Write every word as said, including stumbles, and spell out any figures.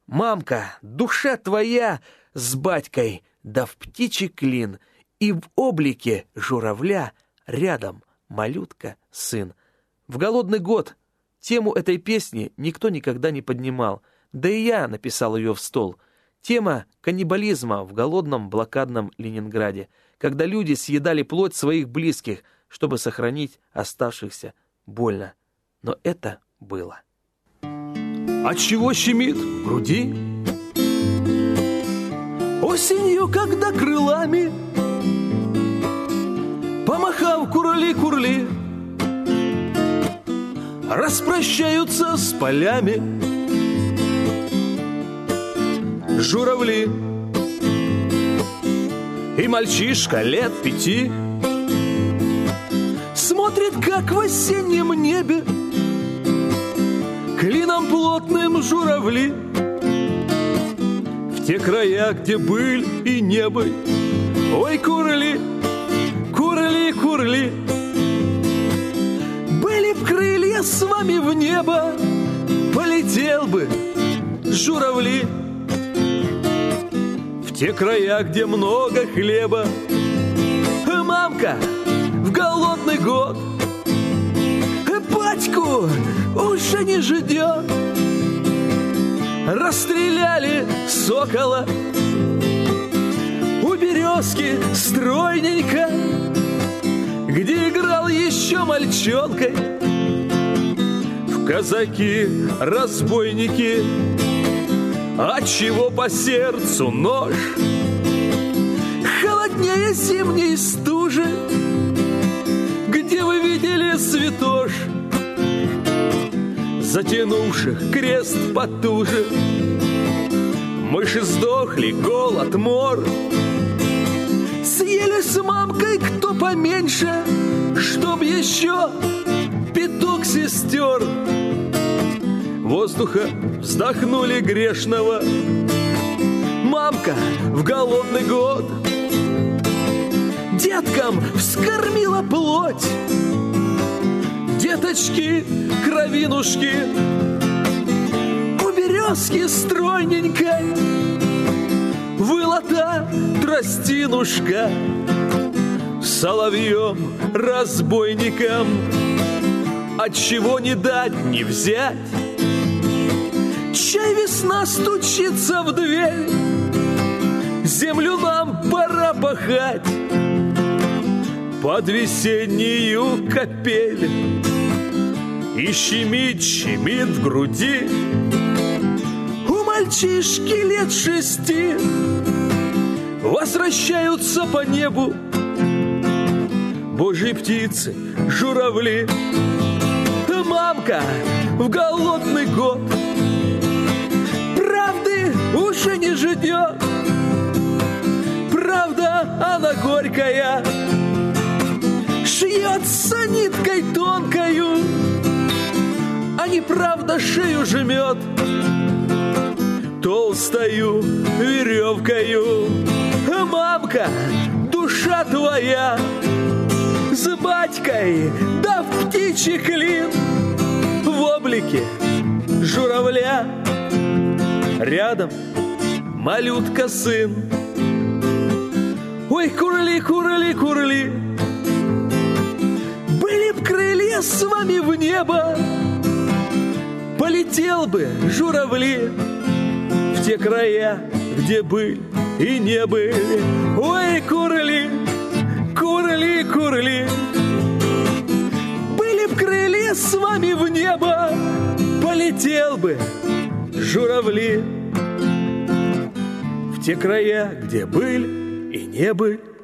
Мамка, душа твоя с батькой, да в птичий клин, и в облике журавля рядом малютка сын. В голодный год тему этой песни никто никогда не поднимал, да и я написал ее в стол. Тема каннибализма в голодном блокадном Ленинграде, когда люди съедали плоть своих близких, чтобы сохранить оставшихся. Больно. Но это было. Отчего щемит в груди? Осенью, когда крылами, помахав курли-курли, распрощаются с полями журавли. И мальчишка лет пяти смотрит, как в осеннем небе клином плотным журавли в те края, где быль и не быль. Ой, курли, курли, курли, были б крылья с вами в небо, полетел бы журавли в те края, где много хлеба. Мамка в голодный год батьку уже не ждет. Расстреляли сокола у березки стройненько, где играл еще мальчонкой в казаки-разбойники. Отчего по сердцу нож холоднее зимней стужи? Где вы видели святош, затянувших крест потуже? Мыши сдохли, голод, мор, съели с мамкой кто поменьше, чтоб еще пяток сестер воздуха вздохнули грешного. Мамка в голодный год деткам вскормила плоть, деточки, кровинушки, у березки стройненькой выла та тростинушка. Соловьем, разбойникам отчего не дать, не взять? Чай весна стучится в дверь, землю нам пора пахать под весеннюю капель. И щемит, щемит в груди у мальчишки лет шести. Возвращаются по небу божьи птицы, журавли. Мамка в голодный год правды уже не ждет. Правда, она горькая, шьется ниткой тонкою, а неправда шею жмет толстою веревкою. Мамка, душа твоя с батькой, да в птичий клин, в облике журавля рядом малютка сын. Ой, курли, курли, курли, были б крылья с вами в небо, полетел бы журавли в те края, где были и не были. Ой, курли, курли, курли, были б крылья с вами в небо, полетел бы журавли в те края, где были и не были.